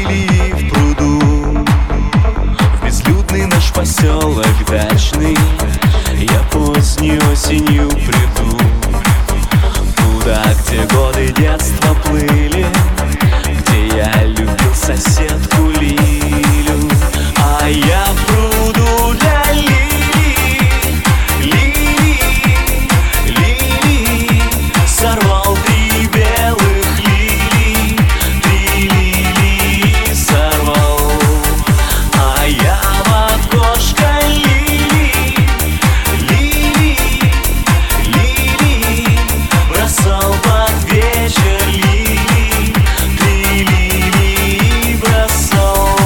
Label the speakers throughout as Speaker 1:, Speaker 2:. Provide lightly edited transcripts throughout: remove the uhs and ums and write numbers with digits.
Speaker 1: лилии в пруду, в безлюдный наш поселок дачный. Я поздней осенью приду туда, где годы детства плыли, где я любил соседку Лилю. А я в пруду для лилий, лилий, лилий сорвал 3 белых лилии, 3 лилии сорвал. А я в окошко лилий, лилий, лилий бросал под вечер лилии, 3 лилии бросал.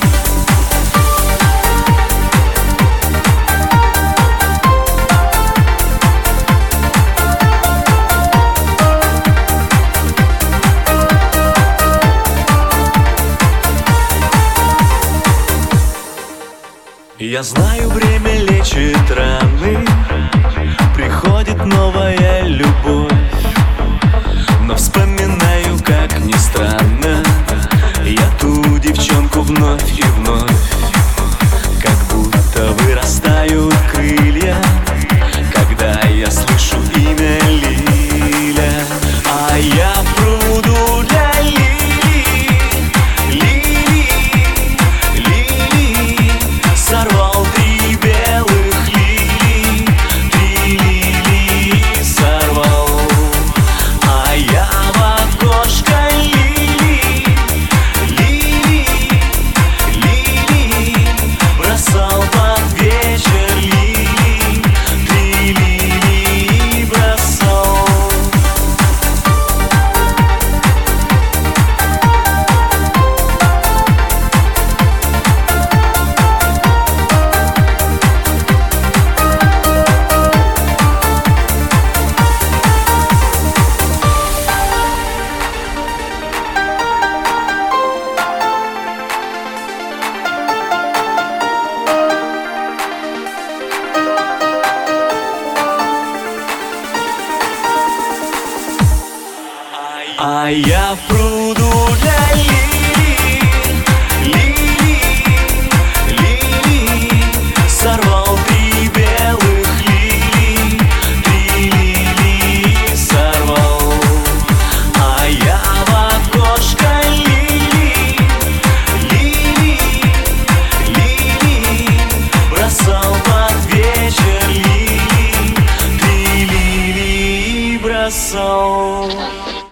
Speaker 1: Я знаю, время лечит раны, приходит новая любовь. Но вспоминаю, как ни странно, я ту девчонку вновь и вновь. Как будто вырастают крылья, когда я слышу имя Лиля. А я в пруду для лилий, лилий, лилий сорвал 3 белых лилии, 3 лилии сорвал. А я в окошко лилий, лилий, лилий бросал под вечер лилии, 3 лилии бросал. А я в пруду